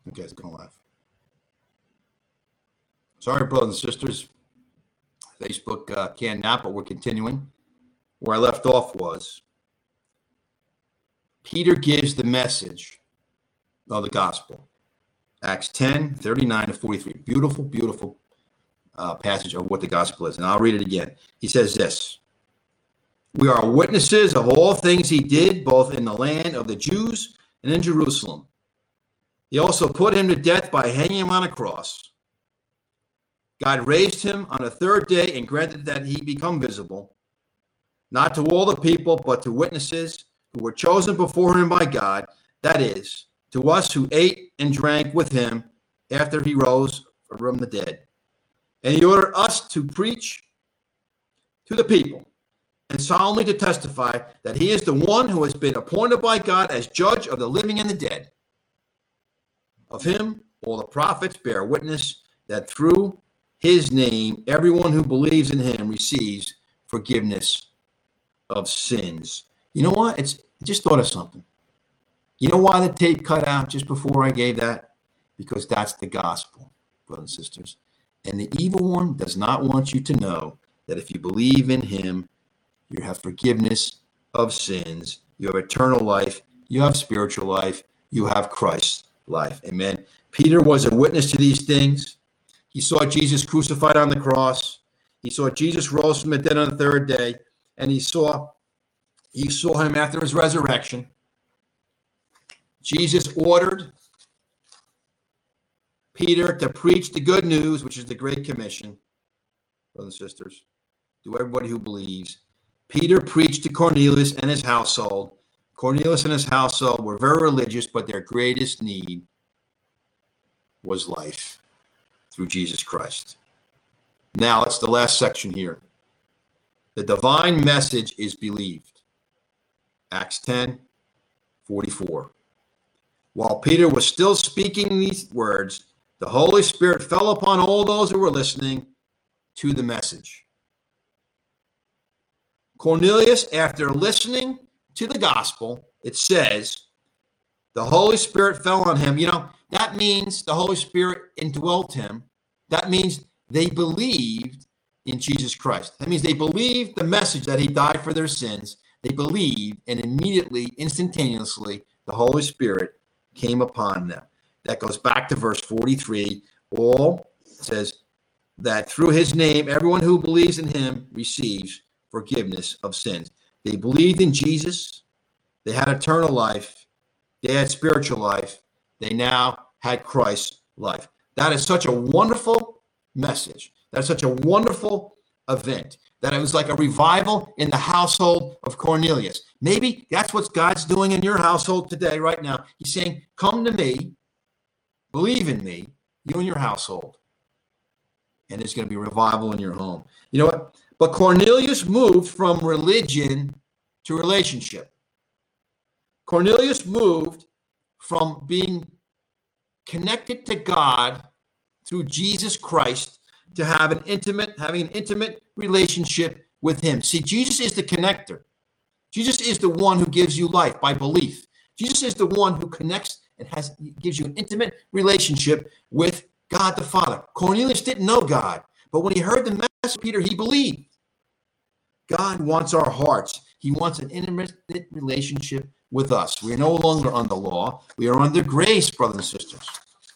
You guys are gonna laugh. Sorry, brothers and sisters. Facebook canned not, but we're continuing. Where I left off was Peter gives the message of the gospel. Acts 10, 39 to 43. Beautiful, beautiful passage of what the gospel is. And I'll read it again. He says this: we are witnesses of all things he did, both in the land of the Jews and in Jerusalem. He also put him to death by hanging him on a cross. God raised him on the third day and granted that he become visible, not to all the people, but to witnesses who were chosen before him by God, that is, to us who ate and drank with him after he rose from the dead. And he ordered us to preach to the people and solemnly to testify that he is the one who has been appointed by God as judge of the living and the dead. Of him, all the prophets bear witness that through his name, everyone who believes in him receives forgiveness of sins. You know what? I just thought of something. You know why the tape cut out just before I gave that? Because that's the gospel, brothers and sisters. And the evil one does not want you to know that if you believe in him, you have forgiveness of sins, you have eternal life, you have spiritual life, you have Christ's life. Amen. Peter was a witness to these things. He saw Jesus crucified on the cross. He saw Jesus rose from the dead on the third day, and he saw him after his resurrection. Jesus ordered Peter to preach the good news, which is the Great Commission, brothers and sisters, to everybody who believes. Peter preached to Cornelius and his household. Cornelius and his household were very religious, but their greatest need was life through Jesus Christ. Now, it's the last section here. The divine message is believed. Acts 10, 44. While Peter was still speaking these words, the Holy Spirit fell upon all those who were listening to the message. Cornelius, after listening to the gospel, it says, the Holy Spirit fell on him. You know, that means the Holy Spirit indwelt him. That means they believed in Jesus Christ. That means they believed the message that he died for their sins. They believed, and immediately, instantaneously, the Holy Spirit came upon them. That goes back to verse 43. All says that through his name, everyone who believes in him receives forgiveness of sins. They believed in Jesus. They had eternal life. They had spiritual life. They now had Christ's life. That is such a wonderful message. That's such a wonderful event. That it was like a revival in the household of Cornelius. Maybe that's what God's doing in your household today, right now. He's saying, come to me, believe in me, you and your household, and there's going to be revival in your home. You know what? But Cornelius moved from religion to relationship. Cornelius moved from being connected to God through Jesus Christ to having an intimate relationship with him. See, Jesus is the connector. Jesus is the one who gives you life by belief. Jesus is the one who connects and gives you an intimate relationship with God the Father. Cornelius didn't know God, but when he heard the message of Peter, he believed. God wants our hearts. He wants an intimate relationship with us. We are no longer under law. We are under grace, brothers and sisters.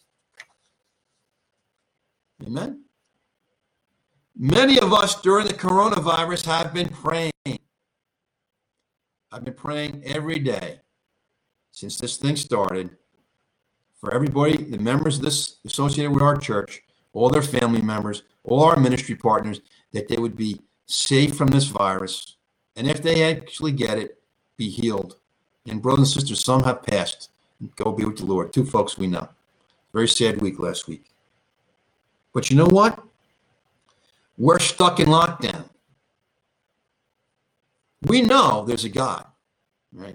Amen. Many of us during the coronavirus have been praying. I've been praying every day since this thing started for everybody, the members of this associated with our church, all their family members, all our ministry partners, that they would be safe from this virus. And if they actually get it, be healed. And brothers and sisters, some have passed. Go be with the Lord. 2 folks we know. Very sad week last week. But you know what? We're stuck in lockdown. We know there's a God, right?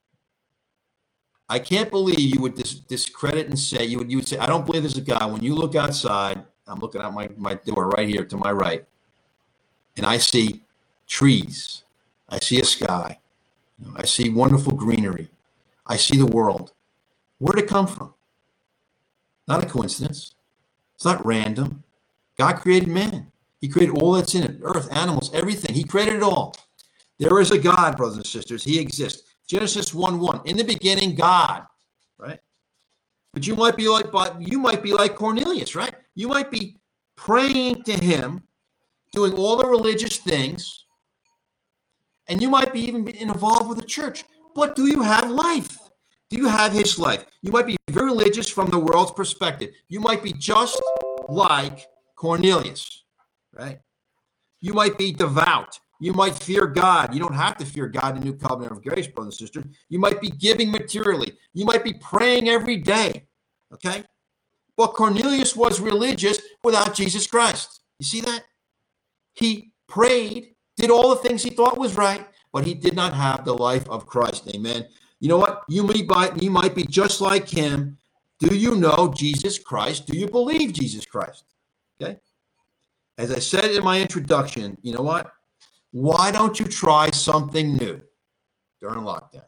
I can't believe you would discredit and say, you would say, I don't believe there's a God. When you look outside, I'm looking out my door right here to my right, and I see trees. I see a sky. I see wonderful greenery. I see the world. Where'd it come from? Not a coincidence. It's not random. God created man. He created all that's in it, earth, animals, everything. He created it all. There is a God, brothers and sisters. He exists. Genesis 1:1. In the beginning, God, right? But you might be like Cornelius, right? You might be praying to him, doing all the religious things, and you might be even involved with the church. But do you have life? Do you have his life? You might be very religious from the world's perspective. You might be just like Cornelius, right? You might be devout. You might fear God. You don't have to fear God in the new covenant of grace, brothers and sisters. You might be giving materially. You might be praying every day, okay? But Cornelius was religious without Jesus Christ. You see that? He prayed, did all the things he thought was right, but he did not have the life of Christ. Amen. You know what? You might be just like him. Do you know Jesus Christ? Do you believe Jesus Christ? Okay. As I said in my introduction, you know what? Why don't you try something new during lockdown?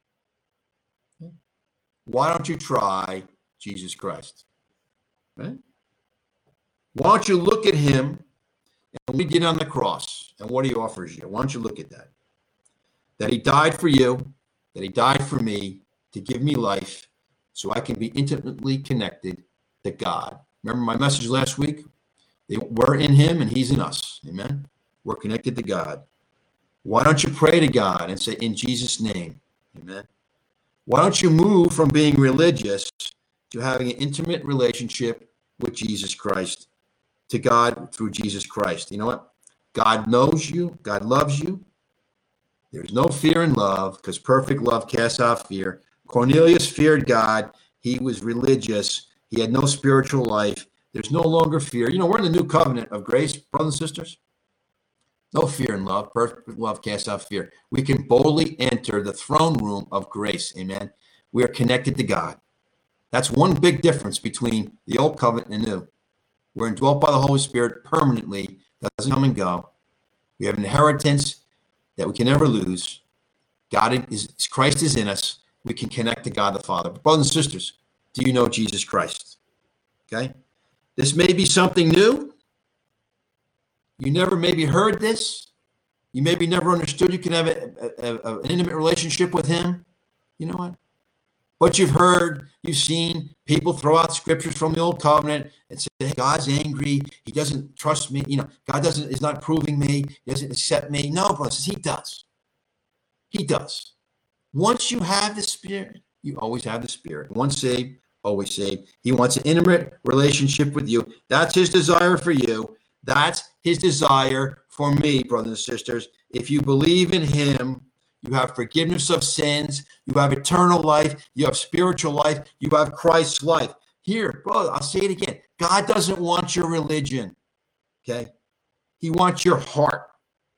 Why don't you try Jesus Christ? Right? Why don't you look at him and what he did on the cross and what he offers you? Why don't you look at that? That he died for you, that he died for me to give me life so I can be intimately connected to God. Remember my message last week? We're in him and he's in us. Amen. We're connected to God. Why don't you pray to God and say, in Jesus' name? Amen. Why don't you move from being religious to having an intimate relationship with Jesus Christ, to God through Jesus Christ? You know what? God knows you. God loves you. There's no fear in love because perfect love casts out fear. Cornelius feared God. He was religious. He had no spiritual life. There's no longer fear. You know, we're in the new covenant of grace, brothers and sisters. No fear in love. Perfect love casts out fear. We can boldly enter the throne room of grace. Amen. We are connected to God. That's one big difference between the old covenant and the new. We're indwelt by the Holy Spirit permanently. Doesn't come and go. We have an inheritance that we can never lose. Christ is in us. We can connect to God the Father. But brothers and sisters, do you know Jesus Christ? Okay. This may be something new. You never maybe heard this. You maybe never understood you can have an intimate relationship with him. You know what? But you've heard, you've seen people throw out scriptures from the old covenant and say, hey, God's angry. He doesn't trust me. You know, God is not approving me. He doesn't accept me. No, brothers, he does. He does. Once you have the Spirit, you always have the Spirit. Once saved, always saved. He wants an intimate relationship with you. That's his desire for you. That's his desire for me, brothers and sisters. If you believe in him, you have forgiveness of sins. You have eternal life. You have spiritual life. You have Christ's life. Here, brother, I'll say it again. God doesn't want your religion, okay? He wants your heart.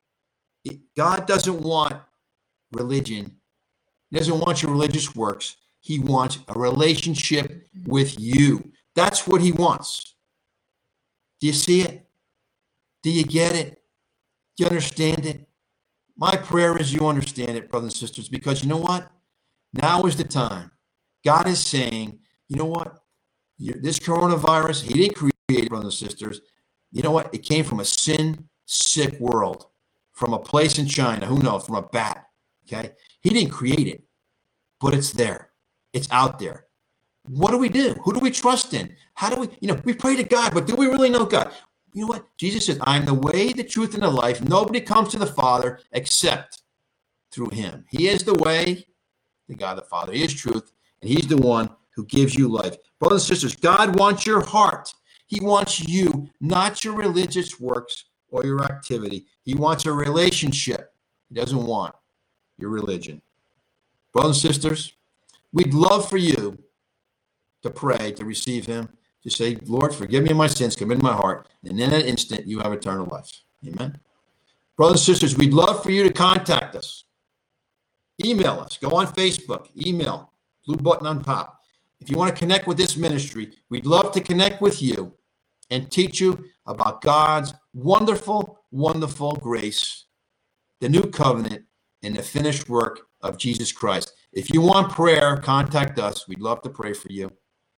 God doesn't want religion. He doesn't want your religious works. He wants a relationship with you. That's what he wants. Do you see it? Do you get it? Do you understand it? My prayer is you understand it, brothers and sisters, because you know what? Now is the time. God is saying, you know what? This coronavirus, he didn't create it, brothers and sisters. You know what? It came from a sin-sick world, from a place in China, who knows, from a bat, okay? He didn't create it, but it's there. It's out there. What do we do? Who do we trust in? How do we, we pray to God, but do we really know God? You know what? Jesus says, I am the way, the truth, and the life. Nobody comes to the Father except through him. He is the way, the God the Father. He is truth, and he's the one who gives you life. Brothers and sisters, God wants your heart. He wants you, not your religious works or your activity. He wants a relationship. He doesn't want your religion. Brothers and sisters, we'd love for you to pray, to receive him. To say, Lord, forgive me my sins, come into my heart, and in that instant, you have eternal life. Amen. Brothers and sisters, we'd love for you to contact us. Email us. Go on Facebook. Email. Blue button on top. If you want to connect with this ministry, we'd love to connect with you and teach you about God's wonderful, wonderful grace, the new covenant, and the finished work of Jesus Christ. If you want prayer, contact us. We'd love to pray for you.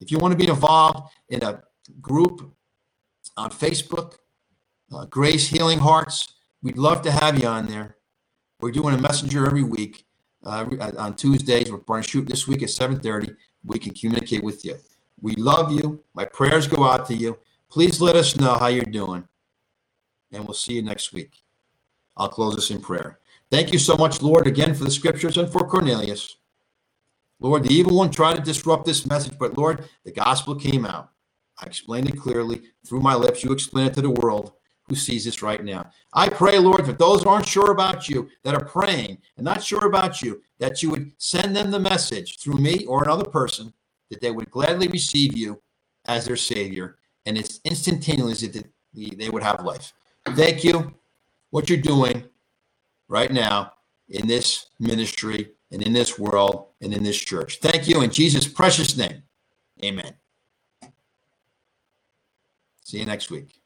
If you want to be involved in a group on Facebook, Grace Healing Hearts, we'd love to have you on there. We're doing a messenger every week on Tuesdays. We're going to shoot this week at 7:30. We can communicate with you. We love you. My prayers go out to you. Please let us know how you're doing. And we'll see you next week. I'll close us in prayer. Thank you so much, Lord, again for the scriptures and for Cornelius. Lord, the evil one tried to disrupt this message, but Lord, the gospel came out. I explained it clearly through my lips. You explain it to the world who sees this right now. I pray, Lord, that those who aren't sure about you, that are praying and not sure about you, that you would send them the message through me or another person, that they would gladly receive you as their Savior, and it's instantaneous that they would have life. Thank you, what you're doing right now in this ministry and in this world and in this church. Thank you in Jesus' precious name. Amen. See you next week.